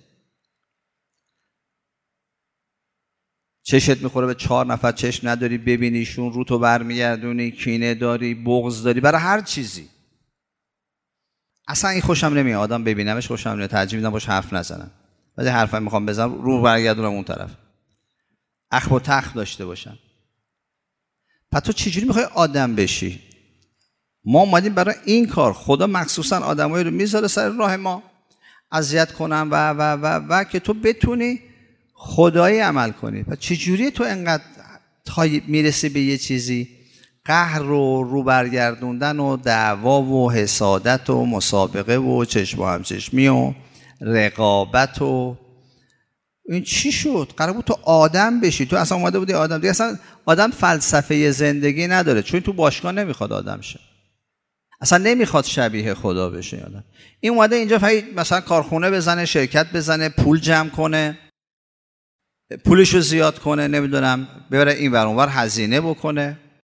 چشت میخوره به چهار نفر چشم نداری ببینیشون، رو تو برمیگردونی، کینه داری، بغض داری برای هر چیزی. اصلا این خوشم نمیاد آدم ببینمش خوشم نمیاد، ترجیح میدم باش حرف نزنم. ولی حرفا میخوام بزنم رو برگردونم اون طرف، اخم و تخم داشته باشم. پس تو چجوری میخوای آدم بشی؟ ما اومدیم برای این کار. خدا مخصوصا آدمایی رو میذاره سر راه ما اذیت کنن و و و و که تو بتونی خدایی عمل کنی. پس چجوری تو انقدر تا میرسی به یه چیزی قهر رو رو برگردوندن و دعوا و حسادت و مسابقه و چشم و همچشمی و رقابت و این چی شد؟ قرار بود تو آدم بشی. تو اصلا اومده بودی آدم. دیگه اصلا آدم فلسفه زندگی نداره، چون تو باشگاه نمیخواد آدم شه، اصلا نمیخواد شبیه خدا بشه. آدم این اومده اینجا فقط مثلا کارخونه بزنه، شرکت بزنه، پول جمع کنه، پولشو زیاد کنه، نمیدونم ببره این ور اون ور هزینه بکنه.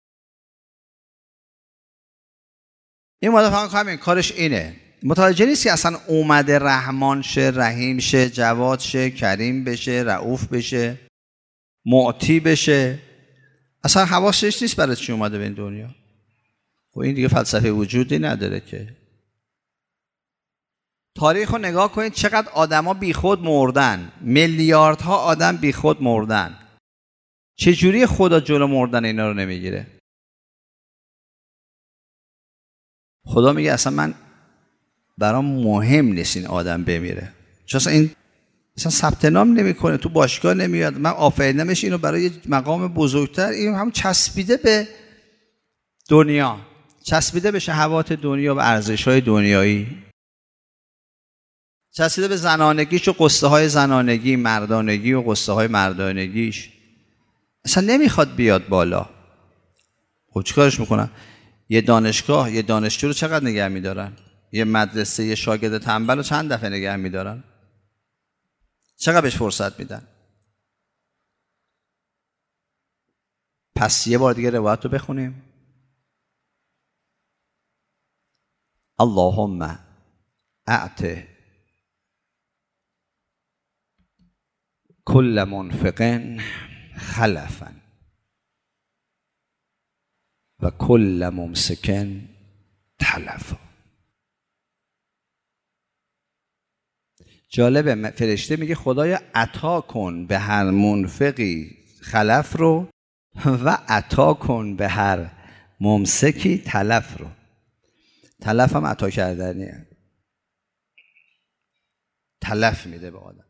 این اومده فقط همین کارش اینه. متوجه نیست که اصلا اومده رحمان شه، رحیم شه، جواد شه، کریم بشه، رؤوف بشه، معطی بشه. اصلا حواسش نیست برای چی اومده به این دنیا. و این دیگه فلسفه وجودی نداره که. تاریخ رو نگاه کنید چقدر آدما بیخود مردن، میلیاردها آدم بیخود مردن. چجوری خدا جلو مردن اینا رو نمیگیره؟ خدا میگه اصلا من برام مهم نیست این آدم بمیره، چون اصلا این اصلا ثبت نام نمیکنه، تو باشگاه نمیاد، من آفریدمش اینو برای مقام بزرگتر. این هم چسبیده به دنیا، چسبیده به شهوات دنیا و ارزش‌های دنیایی، چسبیده به زنانگیش و قصه های زنانگی، مردانگی و قصه های مردانگیش. اصلا نمیخواد بیاد بالا. خب چیکارش میکنن؟ یه دانشگاه یه دانشجو رو چقدر نگه میدارن؟ یه مدرسه یه شاگرد تنبل رو چند دفعه نگه میدارن؟ چقدر بهش فرصت میدن؟ پس یه بار دیگه روایت رو بخونیم. اللهم اعط کل منفق خلفا و کل ممسک تلفا. جالبه، فرشته میگه خدایا عطا کن به هر منفقی خلف رو و عطا کن به هر ممسکی تلف رو. تلف هم عطا کردنیه، تلف میده به آدم.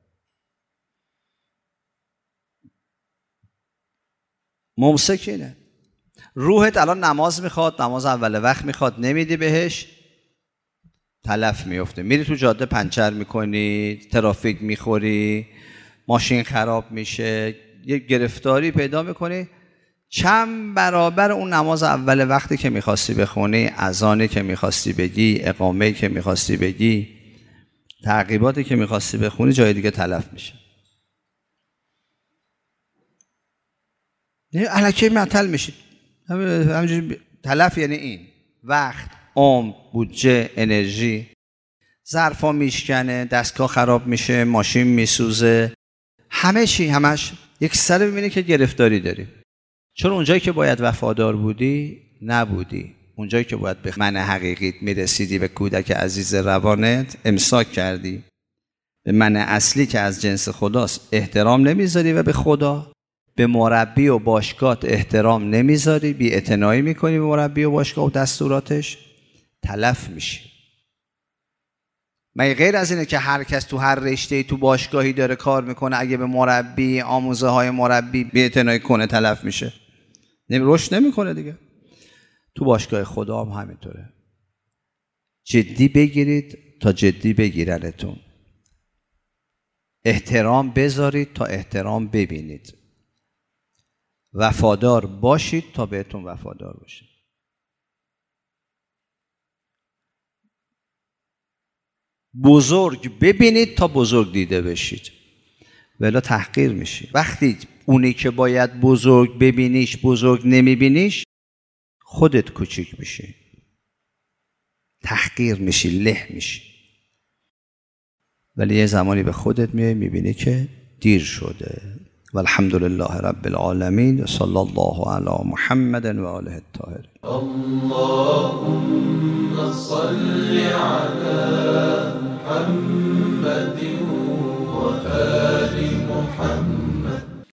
ممسک اینه، روحت الان نماز میخواد، نماز اول وقت میخواد، نمیدی بهش، تلف میفته. میری تو جاده پنچر میکنی، ترافیک میخوری، ماشین خراب میشه، یه گرفتاری پیدا میکنی، چند برابر اون نماز اول وقتی که میخواستی بخونی، اذانی که میخواستی بگی، اقامه‌ای که میخواستی بگی، تعقیباتی که میخواستی بخونی، جای دیگه تلف میشه. الکی معطل میشید. همینجوری تلف یعنی این وقت، عمر، بودجه، انرژی. ظرفا میشکنه، دستگاه خراب میشه، ماشین میسوزه، همه چی همش یک سر میبینی که گرفتاری داری. چون اونجایی که باید وفادار بودی نبودی، اونجایی که باید به من حقیقیت میرسیدی، به کودک عزیز روانت امساک کردی، به من اصلی که از جنس خداست احترام نمیذاری و به خدا، به مربی و باشگاهت احترام نمیذاری، بی اعتنایی میکنی به مربی و باشگاه و دستوراتش، تلف میشی. مگه غیر از اینه که هر کس تو هر رشته‌ای تو باشگاهی داره کار میکنه، اگه به مربی، آموزه های مربی بی اعتنایی کنه تلف میشه؟ رشد نمیکنه دیگه. تو باشگاه خدا هم همینطوره. جدی بگیرید تا جدی بگیرنتون، احترام بذارید تا احترام ببینید، وفادار باشید تا بهتون وفادار باشید. بزرگ ببینید تا بزرگ دیده بشید، ولی تحقیر میشید. وقتی اونی که باید بزرگ ببینیش بزرگ نمیبینیش، خودت کوچیک میشی، تحقیر میشی، له میشی. ولی یه زمانی به خودت میای میبینی که دیر شده. والحمدلله رب العالمین و صلی الله علی محمد و آله الطاهرین. اللهم صل علی محمد و آل محمد.